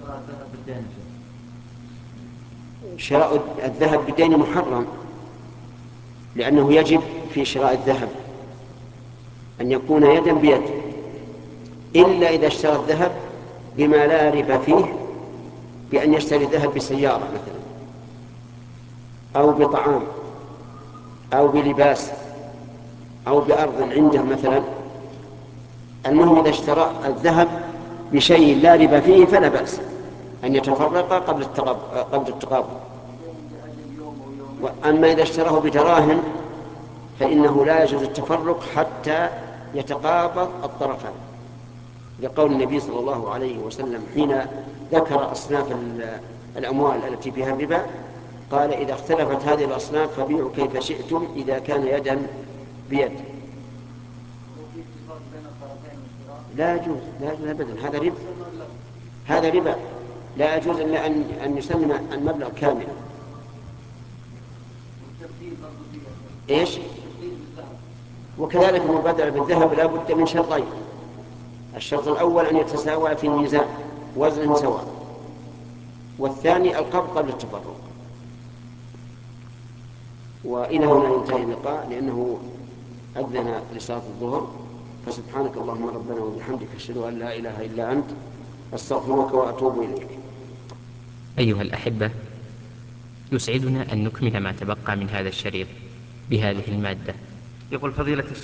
شراء الذهب بدين محرم، لأنه يجب في شراء الذهب أن يكون يدا بيد، إلا إذا اشترى الذهب بما لا ربا فيه، بأن يشتري الذهب بسيارة مثلا، أو بطعام، أو بلباس، أو بأرض عنده مثلا. المهم إذا اشترى الذهب بشيء لا ربا فيه فلا بأس أن يتفرق قبل التقابض. وأما إذا اشتراه بدراهم فإنه لا يجوز التفرق حتى يتقابض الطرفان، لقول النبي صلى الله عليه وسلم حين ذكر أصناف الأموال التي فيها الربا قال: إذا اختلفت هذه الأصناف فبيعوا كيف شئتم إذا كان يدا بيد. لا يجوز، لا يجوز أبدا، هذا ربا، هذا ربا، لا يجوز إلا أن يسلم المبلغ كاملا. إيش؟ وكذلك المبادرة بالذهب لا بد من شرطين: الشرط الأول أن يتساوى في الميزان، وزنه سواء، والثاني القبض قبل التفرق. وإلى هنا ينتهي اللقاء لأنه أذن لصلاة الظهر. فسبحانك اللهم ربنا وبحمدك أشهد أن لا إله إلا أنت أستغفرك وأتوب إليك. أيها الأحبة، يسعدنا أن نكمل ما تبقى من هذا الشريط بهذه المادة. يقول فضيلة